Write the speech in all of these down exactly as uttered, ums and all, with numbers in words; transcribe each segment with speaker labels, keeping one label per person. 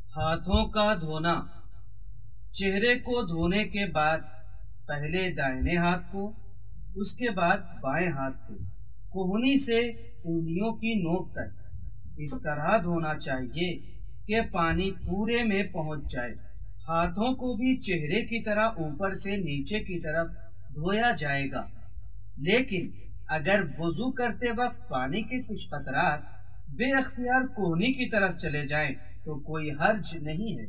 Speaker 1: ہاتھوں کا دھونا۔ چہرے کو دھونے کے بعد پہلے دائیں ہاتھ کو، اس کے بعد بائیں ہاتھ کو کوہنی سے انگلیوں کی نوک تک اس طرح دھونا چاہیے کہ پانی پورے میں پہنچ جائے۔ ہاتھوں کو بھی چہرے کی طرح اوپر سے نیچے کی طرف دھویا جائے گا، لیکن اگر وضو کرتے وقت پانی کے کچھ قطرات بے اختیار کوہنی کی طرف چلے جائیں تو کوئی حرج نہیں ہے۔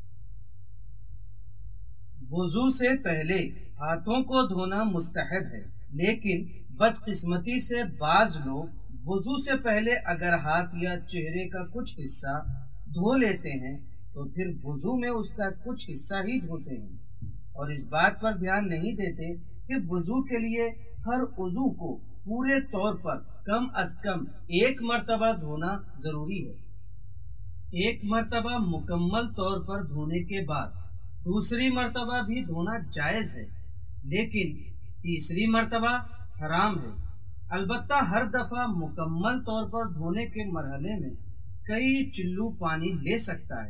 Speaker 1: وضو سے پہلے ہاتھوں کو دھونا مستحب ہے، لیکن بدقسمتی سے بعض لوگ وضو سے پہلے اگر ہاتھ یا چہرے کا کچھ حصہ دھو لیتے ہیں تو پھر وضو میں اس کا کچھ حصہ ہی دھوتے ہیں، اور اس بات پر دھیان نہیں دیتے کہ وضو کے لیے ہر عضو کو پورے طور پر کم از کم ایک مرتبہ دھونا ضروری ہے۔ ایک مرتبہ مکمل طور پر دھونے کے بعد دوسری مرتبہ بھی دھونا جائز ہے، لیکن تیسری مرتبہ حرام ہے۔ البتہ ہر دفعہ مکمل طور پر دھونے کے مرحلے میں کئی چلو پانی لے سکتا ہے،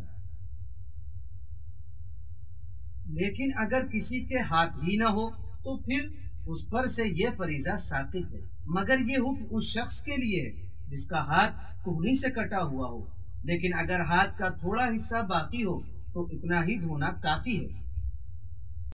Speaker 1: لیکن اگر کسی کے ہاتھ ہی نہ ہو تو پھر اس پر سے یہ فریضہ ساقط ہے، مگر یہ حکم اس شخص کے لیے ہے جس کا ہاتھ کوہنی سے کٹا ہوا ہو، لیکن اگر ہاتھ کا تھوڑا حصہ باقی ہو تو اتنا ہی دھونا کافی ہے۔